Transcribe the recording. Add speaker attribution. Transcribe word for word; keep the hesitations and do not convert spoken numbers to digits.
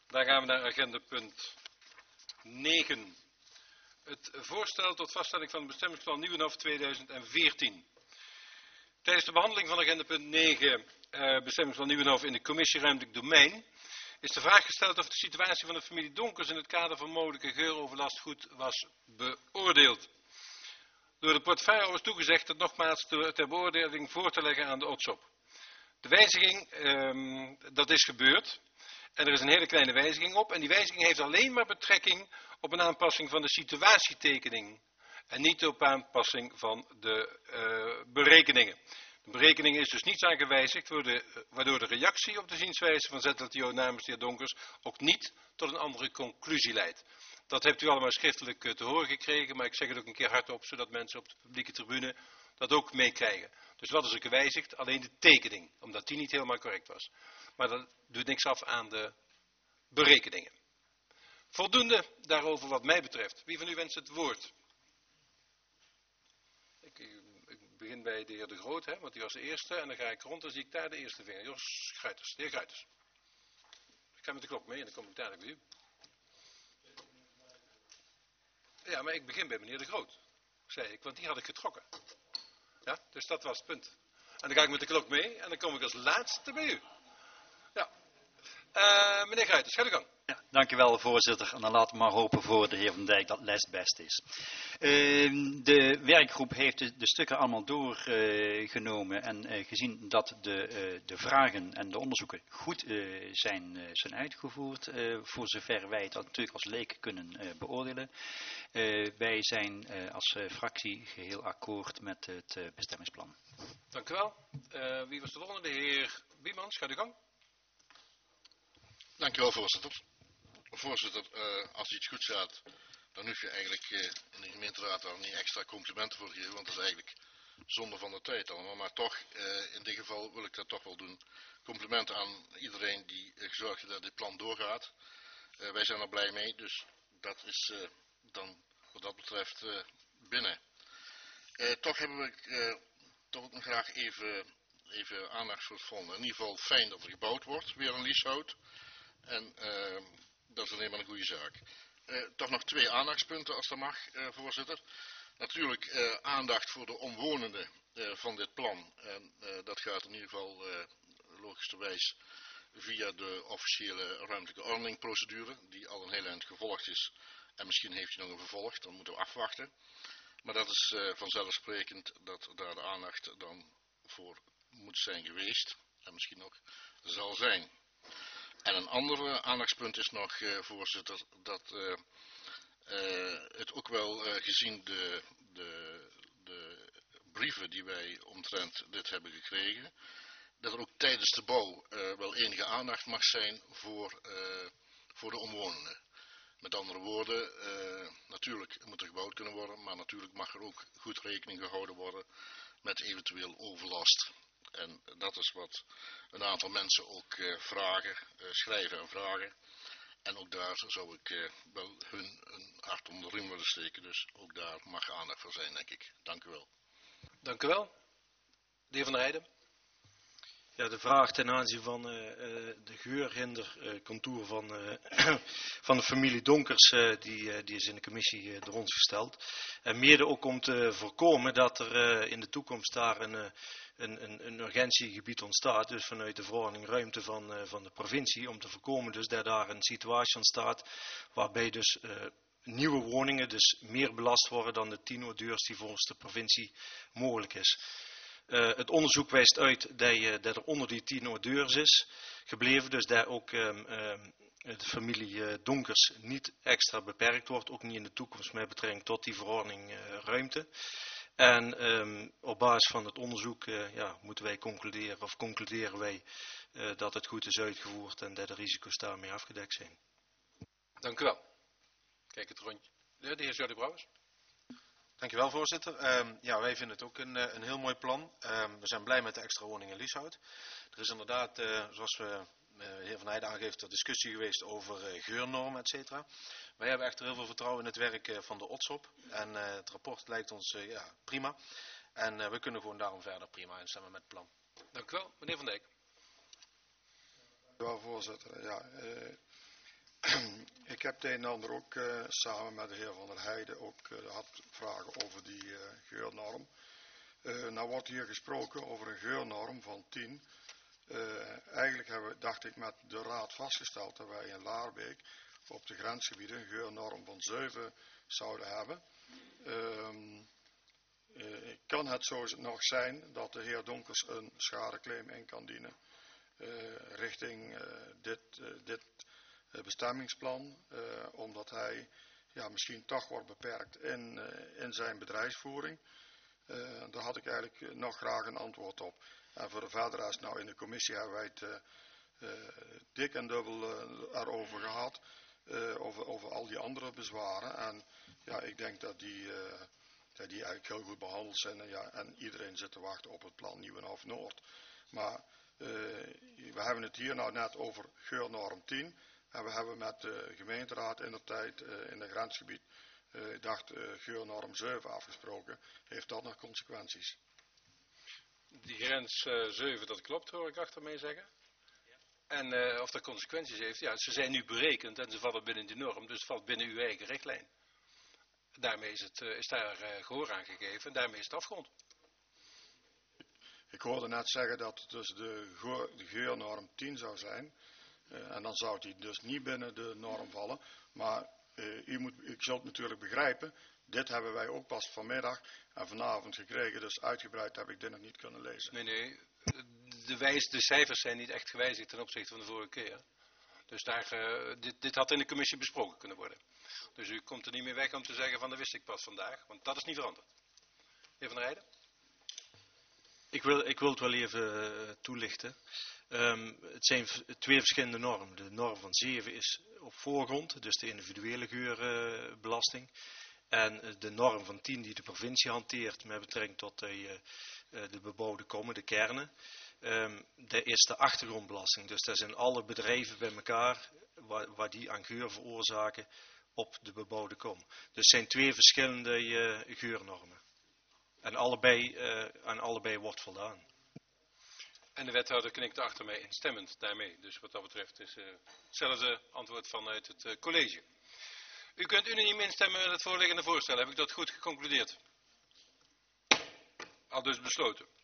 Speaker 1: Dan gaan we naar agenda punt negen. Het voorstel tot vaststelling van het bestemmingsplan Nieuwenhof tweeduizend veertien. Tijdens de behandeling van agenda punt negen, uh, bestemmingsplan Nieuwenhof in de commissie Ruimtelijk Domein, is de vraag gesteld of de situatie van de familie Donkers in het kader van mogelijke geuroverlast goed was beoordeeld. Door de portefeuille was toegezegd het nogmaals ter beoordeling voor te leggen aan de O T S O P. De wijziging, um, dat is gebeurd. En er is een hele kleine wijziging op. En die wijziging heeft alleen maar betrekking op een aanpassing van de situatietekening. En niet op aanpassing van de uh, berekeningen. De berekening is dus niets aan gewijzigd, waardoor de reactie op de zienswijze van Z L T O namens de heer Donkers ook niet tot een andere conclusie leidt. Dat hebt u allemaal schriftelijk te horen gekregen, maar ik zeg het ook een keer hardop, zodat mensen op de publieke tribune dat ook meekrijgen. Dus wat is er gewijzigd? Alleen de tekening, omdat die niet helemaal correct was. Maar dat doet niks af aan de berekeningen. Voldoende daarover wat mij betreft. Wie van u wenst het woord? Ik, ik begin bij de heer De Groot, hè, want die was de eerste. En dan ga ik rond en zie ik daar de eerste vinger. Jos Gruiters, de heer Gruiters. Ik ga met de klok mee en dan kom ik dadelijk bij u. Ja, maar ik begin bij meneer De Groot, zei ik, want die had ik getrokken. Ja, dus dat was het punt. En dan ga ik met de klok mee en dan kom ik als laatste bij u. Ja. Uh, meneer Gruiters, ga de gang.
Speaker 2: Ja, dank u wel, voorzitter. En dan laten we maar hopen voor de heer Van Dijk dat les best is. Uh, de werkgroep heeft de, de stukken allemaal doorgenomen uh, en uh, gezien dat de, uh, de vragen en de onderzoeken goed uh, zijn, uh, zijn uitgevoerd, uh, voor zover wij dat natuurlijk als leken kunnen uh, beoordelen. Uh, wij zijn uh, als uh, fractie geheel akkoord met het uh, bestemmingsplan.
Speaker 1: Dank u wel. Uh, wie was de volgende? De heer Biemans, ga de gang.
Speaker 3: Dank u wel, voorzitter. Voorzitter, uh, als iets goed gaat, dan hoef je eigenlijk uh, in de gemeenteraad daar niet extra complimenten voor te geven, want dat is eigenlijk zonde van de tijd allemaal. Maar toch, uh, in dit geval wil ik dat toch wel doen. Complimenten aan iedereen die uh, gezorgd heeft dat dit plan doorgaat. Uh, wij zijn er blij mee, dus dat is uh, dan wat dat betreft uh, binnen. Uh, toch hebben we uh, toch ook nog graag even, even aandacht voor het volgende. In ieder geval fijn dat er gebouwd wordt, weer een Lieshout. En uh, dat is alleen maar een goede zaak. Uh, toch nog twee aandachtspunten als dat mag, uh, voorzitter. Natuurlijk uh, aandacht voor de omwonenden uh, van dit plan. En uh, dat gaat in ieder geval uh, logischerwijs via de officiële ruimtelijke ordeningprocedure, die al een heel eind gevolgd is. En misschien heeft hij nog een vervolg, dan moeten we afwachten. Maar dat is uh, vanzelfsprekend dat daar de aandacht dan voor moet zijn geweest. En misschien ook zal zijn. En een ander aandachtspunt is nog, uh, voorzitter, dat uh, uh, het ook wel uh, gezien de, de, de brieven die wij omtrent dit hebben gekregen, dat er ook tijdens de bouw uh, wel enige aandacht mag zijn voor, uh, voor de omwonenden. Met andere woorden, uh, natuurlijk moet er gebouwd kunnen worden, maar natuurlijk mag er ook goed rekening gehouden worden met eventueel overlast. En dat is wat een aantal mensen ook uh, vragen, uh, schrijven en vragen. En ook daar zou ik uh, wel hun een hart onder de riem willen steken. Dus ook daar mag aandacht voor zijn, denk ik. Dank u wel.
Speaker 1: Dank u wel. De heer Van der Heijden.
Speaker 4: Ja, de vraag ten aanzien van uh, de geurhindercontour uh, van, uh, van de familie Donkers, uh, die, uh, die is in de commissie uh, door ons gesteld. En mede ook om te voorkomen dat er uh, in de toekomst daar een, uh, een, een, een urgentiegebied ontstaat. Dus vanuit de verordening ruimte van, uh, van de provincie. Om te voorkomen dus dat daar een situatie ontstaat waarbij dus uh, nieuwe woningen dus meer belast worden dan de tien ordures die volgens de provincie mogelijk is. Uh, het onderzoek wijst uit dat, je, dat er onder die tien ordures is gebleven, dus dat ook um, um, de familie uh, Donkers niet extra beperkt wordt, ook niet in de toekomst met betrekking tot die verordening uh, ruimte. En um, op basis van het onderzoek uh, ja, moeten wij concluderen, of concluderen wij uh, dat het goed is uitgevoerd en dat de risico's daarmee afgedekt zijn.
Speaker 1: Dank u wel. Kijk het rondje. De, de heer Jordi Brouwers.
Speaker 5: Dank u wel, voorzitter. Um, ja, wij vinden het ook een, een heel mooi plan. Um, we zijn blij met de extra woning in Lieshout. Er is inderdaad, uh, zoals we, uh, de heer Van Heijden aangeeft, er discussie geweest over uh, geurnormen, et cetera. Wij hebben echt heel veel vertrouwen in het werk uh, van de O T S O P. En uh, het rapport lijkt ons uh, ja, prima. En uh, we kunnen gewoon daarom verder prima instemmen met het plan.
Speaker 1: Dank u wel. Meneer Van Dijk.
Speaker 6: Dank u wel, voorzitter. Ja, uh, ik heb het een en ander ook uh, samen met de heer Van der Heijden ook uh, had vragen over die uh, geurnorm. Uh, nou wordt hier gesproken over een geurnorm van tien. Uh, eigenlijk hebben we, dacht ik, met de raad vastgesteld dat wij in Laarbeek op de grensgebieden een geurnorm van zeven zouden hebben. Uh, uh, kan het zo nog zijn dat de heer Donkers een schadeclaim in kan dienen uh, richting uh, dit, uh, dit bestemmingsplan, uh, omdat hij ja, misschien toch wordt beperkt in, uh, in zijn bedrijfsvoering. Uh, daar had ik eigenlijk nog graag een antwoord op. En voor de verder rest, nou in de commissie hebben wij het uh, uh, dik en dubbel uh, erover gehad, uh, over, over al die andere bezwaren. En ja, ik denk dat die, uh, dat die eigenlijk heel goed behandeld zijn. En, ja, en iedereen zit te wachten op het plan Nieuwenhof Noord. Maar uh, we hebben het hier nou net over geurnorm tien. En we hebben met de gemeenteraad in de tijd uh, in het grensgebied, uh, ik dacht, uh, geurnorm zeven afgesproken. Heeft dat nog consequenties?
Speaker 1: Die grens uh, zeven, dat klopt, hoor ik achter mij zeggen. Ja. En uh, of dat consequenties heeft, ja, ze zijn nu berekend en ze vallen binnen die norm, dus het valt binnen uw eigen richtlijn. Daarmee is, het, uh, is daar uh, gehoor aan gegeven en daarmee is het afgerond.
Speaker 6: Ik hoorde net zeggen dat het dus de, de geurnorm tien zou zijn. Uh, en dan zou die dus niet binnen de norm vallen. Maar uh, u, moet, u zult natuurlijk begrijpen, dit hebben wij ook pas vanmiddag en vanavond gekregen. Dus uitgebreid heb ik dit nog niet kunnen lezen.
Speaker 1: Nee, nee. De, wijs, de cijfers zijn niet echt gewijzigd ten opzichte van de vorige keer. Dus daar, uh, dit, dit had in de commissie besproken kunnen worden. Dus u komt er niet meer weg om te zeggen van dat wist ik pas vandaag. Want dat is niet veranderd. Heer Van der Heijden?
Speaker 4: Ik wil, ik wil het wel even uh, toelichten. Um, het zijn twee verschillende normen. De norm van zeven is op voorgrond, dus de individuele geurbelasting. Uh, en de norm van tien die de provincie hanteert met betrekking tot de, uh, de bebouwde kommen, de kernen. Um, dat is de achtergrondbelasting. Dus dat zijn alle bedrijven bij elkaar waar, waar die aan geur veroorzaken op de bebouwde kom. Dus het zijn twee verschillende uh, geurnormen. En allebei, uh, aan allebei wordt voldaan.
Speaker 1: En de wethouder knikt achter mij instemmend daarmee. Dus wat dat betreft is uh, hetzelfde antwoord vanuit het uh, college. U kunt unaniem instemmen met het voorliggende voorstel. Heb ik dat goed geconcludeerd? Al dus besloten.